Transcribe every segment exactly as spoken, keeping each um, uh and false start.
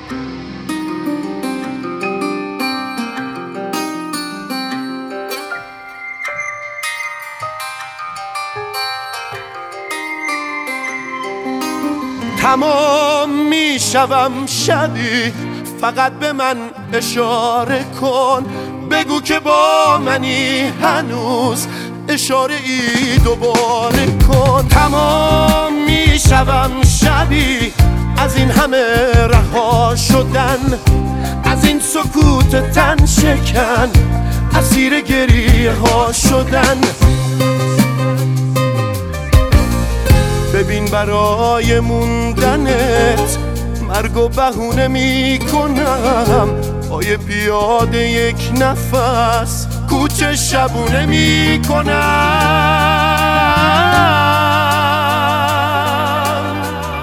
تمام میشوم شبی، فقط به من اشاره کن، بگو که با منی هنوز، اشاره ای دوباره کن. تمام میشوم شبی از این همه رها شدن، از این سکوت تن شکن، اسیر گریه ها شدن. ببین برای موندنت مرگ و بهونه می کنم، پای پیاده یک نفس کوچه شبونه می کنم.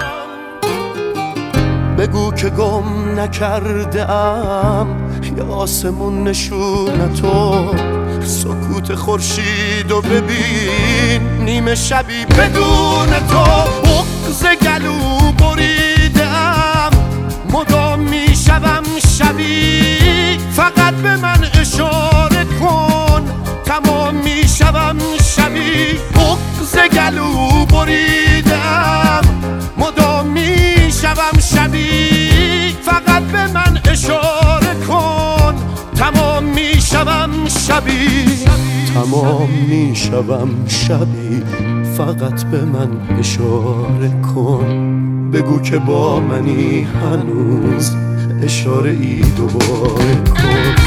بگو که گم نکرده ام یا آسمون نشونتو، سکوت خورشید و ببین نیمه شبی بدون تو. بغض گلو بریدم، مدام میشوم شبی، فقط به من اشاره کن، تمام میشوم شبی. بغض گلو بریدم، مدام میشوم شبی، فقط به من اشاره کن، تمام میشوم شبی. تمام میشوم شبی، فقط به من اشاره کن، بگو که با منی هنوز، اشاره ای دوباره کن.